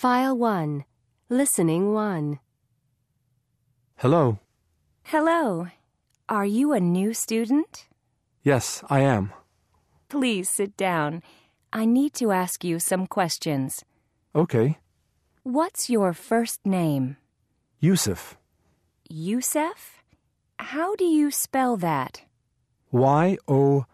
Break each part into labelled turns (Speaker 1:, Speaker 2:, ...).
Speaker 1: File 1. Listening 1.
Speaker 2: Hello.
Speaker 3: Hello. Are you a new student?
Speaker 2: Yes, I am.
Speaker 3: Please sit down. I need to ask you some questions.
Speaker 2: Okay.
Speaker 3: What's your first name?
Speaker 2: Yusuf.
Speaker 3: Yusef? How do you spell that?
Speaker 2: Youssef.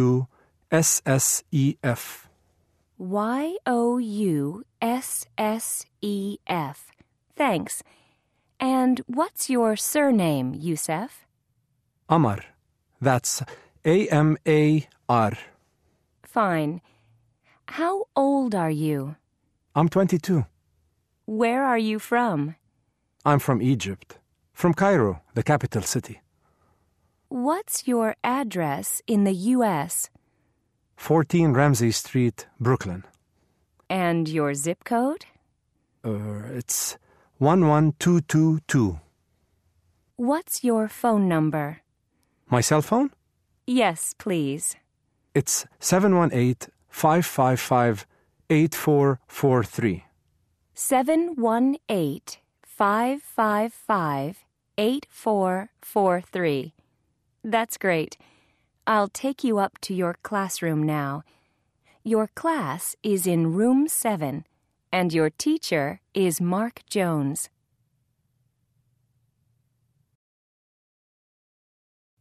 Speaker 3: Youssef. Thanks. And what's your surname, Yusef?
Speaker 2: Amar. That's Amar.
Speaker 3: Fine. How old are you?
Speaker 2: I'm 22.
Speaker 3: Where are you from?
Speaker 2: I'm from Egypt. From Cairo, the capital city.
Speaker 3: What's your address in the U.S.?
Speaker 2: 14 Ramsey Street, Brooklyn.
Speaker 3: And your zip code?
Speaker 2: It's 11222.
Speaker 3: What's your phone number?
Speaker 2: My cell phone?
Speaker 3: Yes, please.
Speaker 2: It's 718-555-8443.
Speaker 3: 718-555-8443. That's great. I'll take you up to your classroom now. Your class is in room 7, and your teacher is Mark Jones.